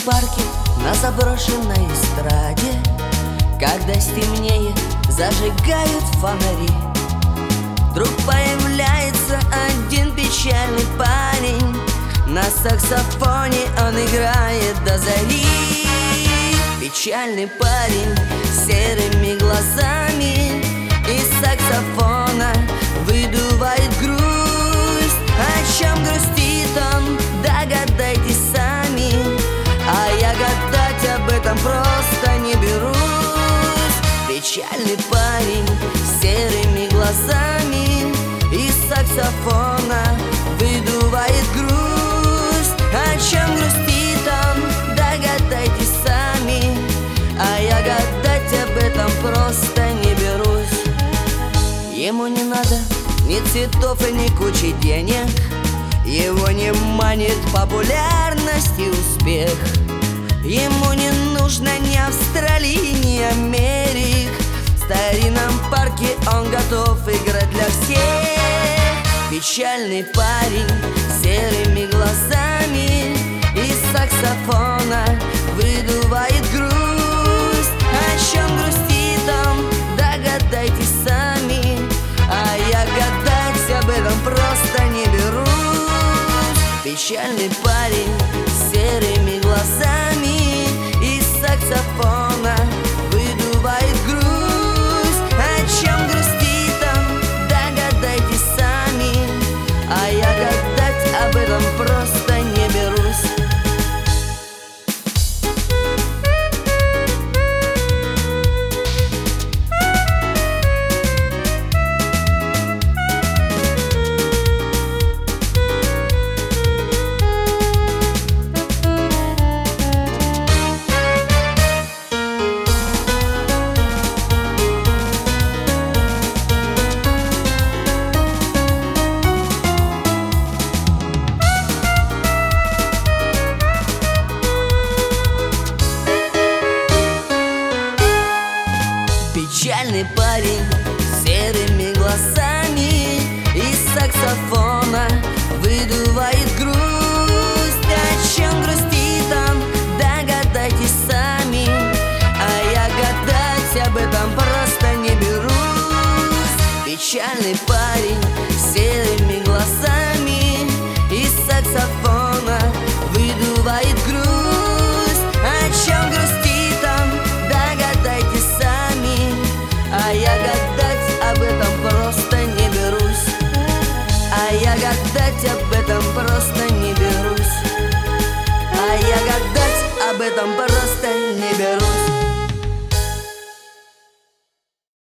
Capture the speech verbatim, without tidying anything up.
парке на заброшенной эстраде, когда стемнеет, зажигают фонари, вдруг появляется один печальный парень. На саксофоне он играет до зари. Печальный парень с серыми глазами из саксофона выдувает грусть. О чем грустит он, догадайтесь сами, а я гадать об этом просто не берусь. Печальный парень с серыми глазами из саксофона выдувает грусть. О чем грустит он, догадайтесь сами, а я гадать об этом просто не берусь. Ему не надо ни цветов и ни кучи денег, его не манит популярность и успех. Ему не нужно ни Австралии, ни Америк. В старинном парке он готов играть для всех. Печальный парень с серыми глазами из саксофона выдувает грусть. О чем грустит он, догадайтесь сами, а я гадать об этом просто не берусь. Печальный парень с серыми глазами из саксофона выдувает грусть. О чем грустит он, догадайтесь сами, а я гадать об этом просто не берусь. Печальный парень с серыми глазами из саксофона выдувает грусть. О чем грустит он, догадайтесь сами, а я гадать об этом просто не берусь. Печальный парень с серыми глазами из саксофона выдувает грусть. О чем грустит он, догадайтесь сами, а я гадать об этом просто не берусь. А я гадать об этом просто не берусь. А я гадать об этом просто